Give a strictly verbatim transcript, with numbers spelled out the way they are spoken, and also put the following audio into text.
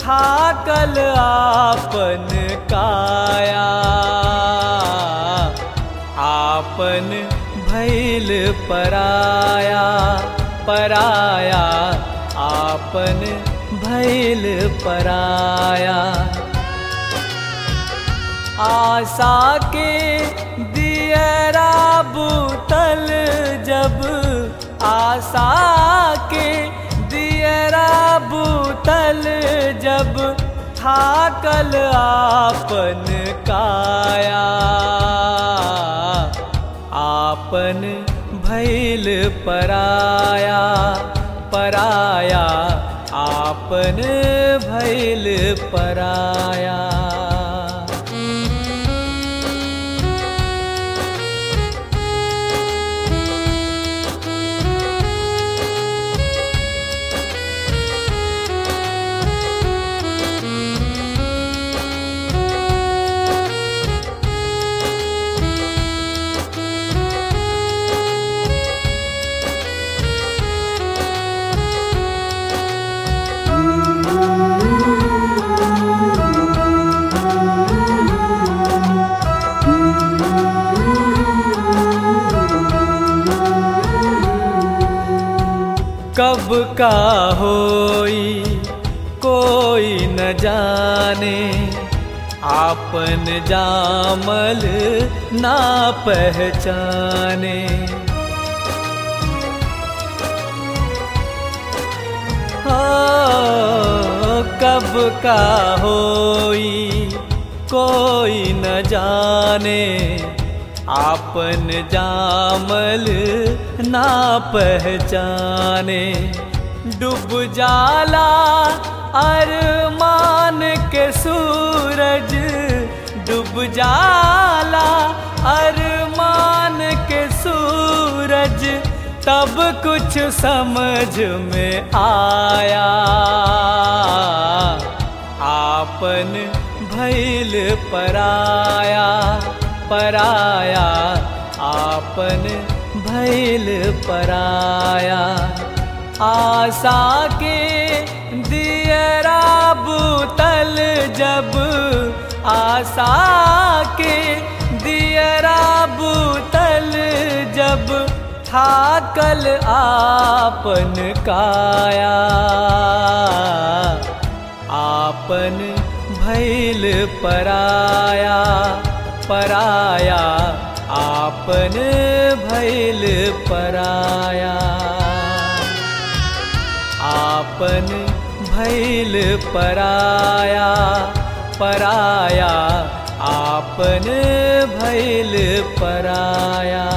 थाकल आपन काया, आपन भइल पराया, पराया आपन भइल पराया। आशा के दियरा बूतल जब, आशा के दियरा बूतल जब, थाकल आपन काया, आपन भइल पराया, पराया आपन भइल पराया। कब का होई कोई न जाने, आपन जामल ना पहचाने। हो कब का होई कोई न जाने, आपन जामल ना पहचाने। डूब जाला अरमान के सूरज, डूब जाला अरमान के सूरज, तब कुछ समझ में आया, आपन भइल पराया, पराया आपन भइल पराया। आशा के दियरा बूतल जब, आशा के दियरा बूतल जब, थाकल आपन काया, आपन भइल पराया, पराया आपन भइल पराया, आपन भइल पराया, पराया आपन भइल पराया।